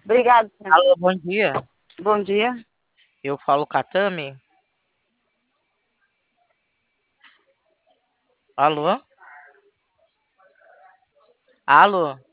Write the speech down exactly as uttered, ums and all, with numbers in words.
Obrigado, senhor. Alô, bom dia. Bom dia. Eu falo com a Tami. Alô? Alô?